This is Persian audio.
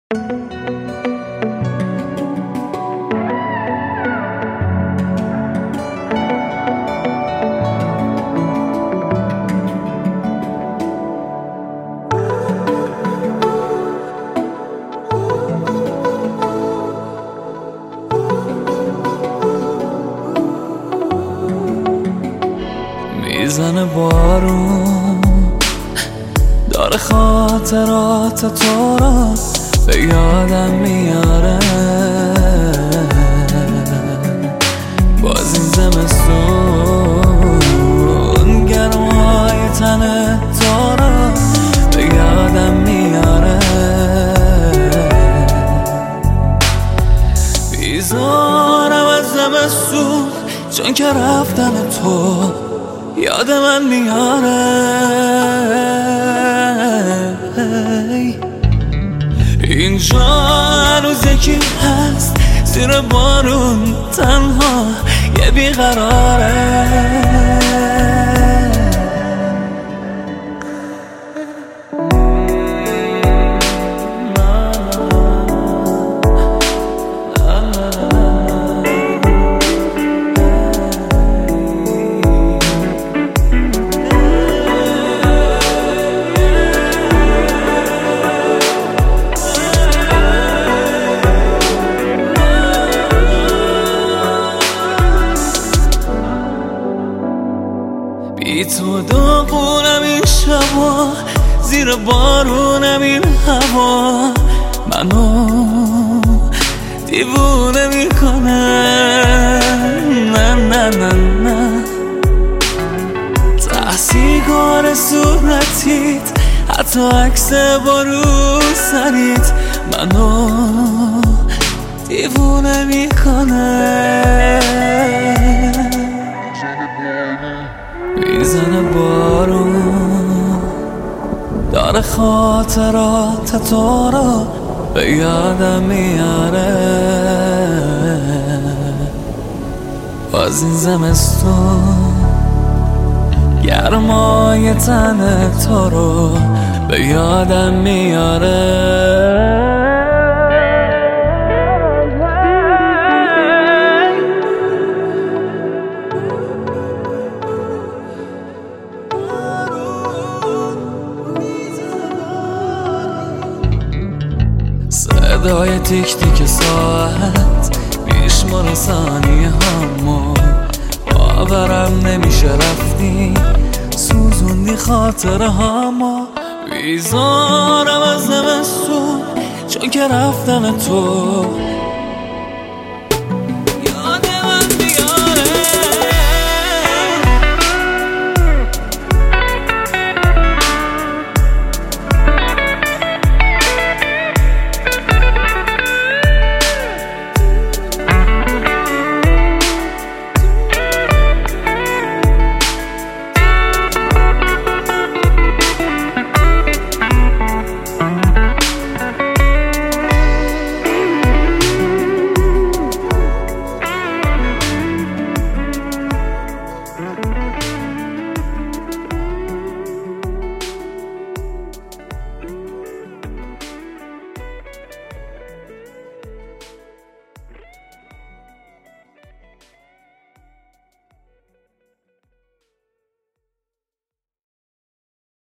میزنه بارون داره خاطرات تو را به یادم میاره، باز این زمستون گرمای تن تو را به یادم میاره. بیزارم از زمستون چون که رفتن تو یاد من میاره. اینجا هنوز یکی هست زیر بارون تنها یه بیقراره. بی تو داغونم این شبا، زیر بارونم این هوا منو دیوونه میکنه. نه نه نه نه ته سیگار صورتیت، حتی عکس با رو سریت منو دیوونه میکنه. میزنه بارون داره خاطرات تو را به یادم میاره، باز این زمستون گرمای تن تو رو به یادم میاره. صدای تیک تیک ساعت میشماره ثانیه هامو، باورم نمیشه رفتی سوزوندی خاطره هامو. بیزارم از زمستون چون که رفتن تو